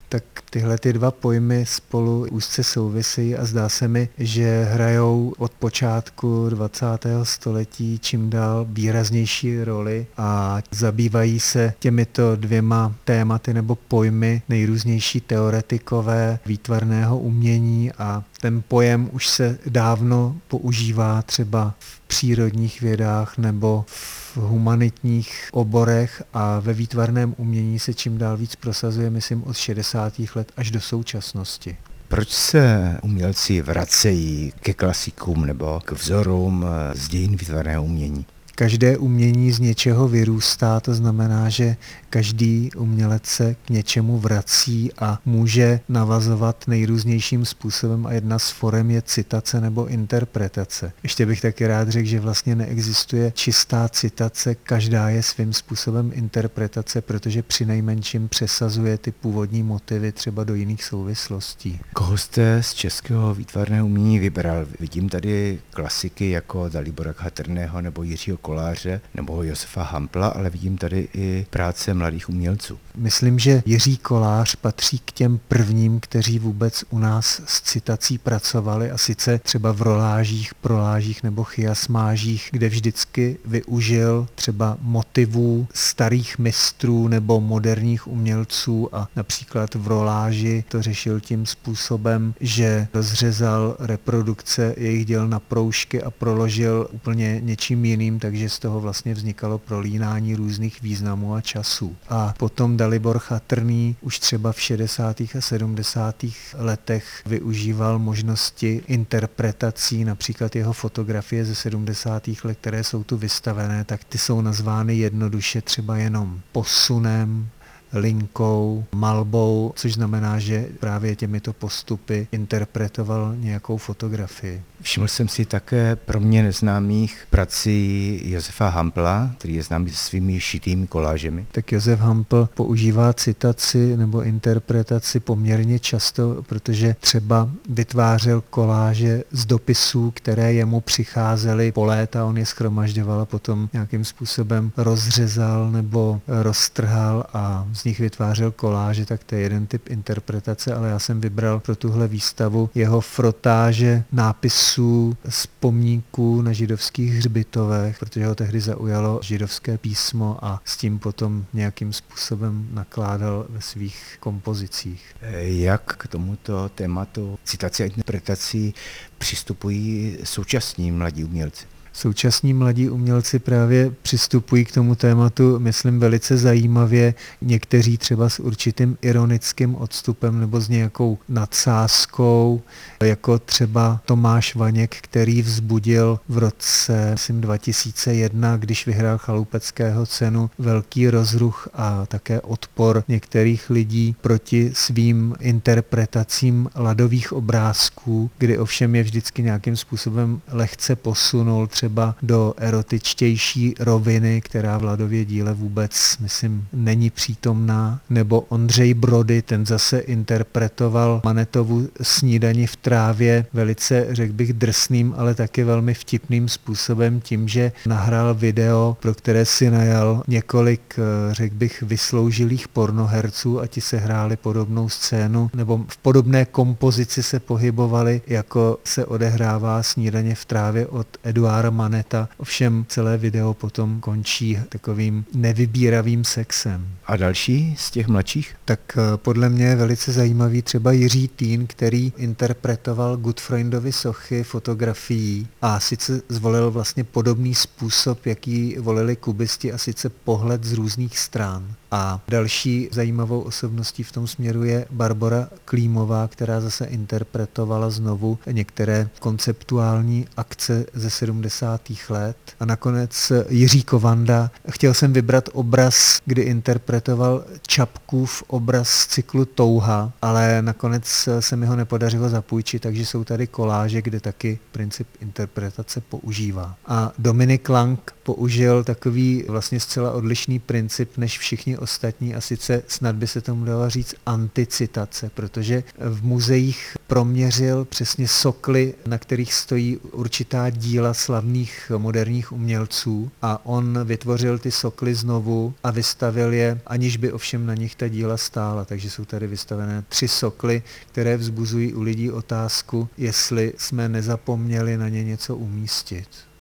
tak tyhle ty dva pojmy spolu úzce souvisejí a zdá se mi, že hrajou od počátku 20. století čím dál výraznější roli a zabývají se těmito dvěma tématy nebo pojmy nejrůznější teoretikové výtvarného umění a ten pojem už se dávno používá třeba v přírodních vědách nebo v humanitních oborech a ve výtvarném umění se čím dál víc prosazuje, myslím, od 60. let až do současnosti. Proč se umělci vracejí ke klasikům nebo k vzorům z dějin výtvarného umění? Každé umění z něčeho vyrůstá, to znamená, že každý umělec se k něčemu vrací a může navazovat nejrůznějším způsobem a jedna z forem je citace nebo interpretace. Ještě bych taky rád řekl, že vlastně neexistuje čistá citace, každá je svým způsobem interpretace, protože přinejmenším přesazuje ty původní motivy třeba do jiných souvislostí. Koho jste z českého výtvarného umění vybral? Vidím tady klasiky jako Dalibora Chatrného nebo Jiřího Koláře nebo Josefa Hampla, ale vidím tady i práce mladých umělců. Myslím, že Jiří Kolář patří k těm prvním, kteří vůbec u nás s citací pracovali a sice třeba v rolážích, prolážích nebo chiasmážích, kde vždycky využil třeba motivů starých mistrů nebo moderních umělců a například v roláži to řešil tím způsobem, že rozřezal reprodukce jejich děl na proužky a proložil úplně něčím jiným, takže z toho vlastně vznikalo prolínání různých významů a časů. A potom Dalibor Chatrný už třeba v 60. a 70. letech využíval možnosti interpretací, například jeho fotografie ze 70. let, které jsou tu vystavené, tak ty jsou nazvány jednoduše třeba jenom posunem, linkou, malbou, což znamená, že právě těmito postupy interpretoval nějakou fotografii. Všiml jsem si také pro mě neznámých prací Josefa Hampla, který je známý se svými šitými kolážemi. Tak Josef Hampl používá citaci nebo interpretaci poměrně často, protože třeba vytvářel koláže z dopisů, které jemu přicházely po léta, on je shromažďoval a potom nějakým způsobem rozřezal nebo roztrhal a z nich vytvářel koláže, tak to je jeden typ interpretace, ale já jsem vybral pro tuhle výstavu jeho frotáže nápisů z pomníků na židovských hřbitovech, protože ho tehdy zaujalo židovské písmo a s tím potom nějakým způsobem nakládal ve svých kompozicích. Jak k tomuto tématu citace a interpretací přistupují současní mladí umělci? Současní mladí umělci právě přistupují k tomu tématu, myslím, velice zajímavě. Někteří třeba s určitým ironickým odstupem nebo s nějakou nadsázkou, jako třeba Tomáš Vaněk, který vzbudil v roce 2001, když vyhrál Chaloupeckého cenu, velký rozruch a také odpor některých lidí proti svým interpretacím ladových obrázků, kdy ovšem je vždycky nějakým způsobem lehce posunul třeba do erotičtější roviny, která v Ladově díle vůbec, myslím, není přítomná, nebo Ondřej Brody, ten zase interpretoval Manetovu Snídani v trávě velice, řekl bych, drsným, ale taky velmi vtipným způsobem tím, že nahrál video, pro které si najal několik, řekl bych, vysloužilých pornoherců a ti se hráli podobnou scénu, nebo v podobné kompozici se pohybovali, jako se odehrává Snídaně v trávě od Eduarda Maneta. Ovšem celé video potom končí takovým nevybíravým sexem. A další z těch mladších? Tak podle mě je velice zajímavý třeba Jiří Týn, který interpretoval Gutfreundovy sochy fotografií a sice zvolil vlastně podobný způsob, jaký volili kubisti, a sice pohled z různých stran. A další zajímavou osobností v tom směru je Barbora Klímová, která zase interpretovala znovu některé konceptuální akce ze 70. let. A nakonec Jiří Kovanda. Chtěl jsem vybrat obraz, kdy interpretoval Čapkův obraz z cyklu Touha, ale nakonec se mi ho nepodařilo zapůjčit, takže jsou tady koláže, kde taky princip interpretace používá. A Dominik Lang použil takový vlastně zcela odlišný princip než všichni všechny ostatní, a sice snad by se tomu dalo říct anticitace, protože v muzeích proměřil přesně sokly, na kterých stojí určitá díla slavných moderních umělců, a on vytvořil ty sokly znovu a vystavil je, aniž by ovšem na nich ta díla stála. Takže jsou tady vystavené 3 sokly, které vzbuzují u lidí otázku, jestli jsme nezapomněli na ně něco umístit.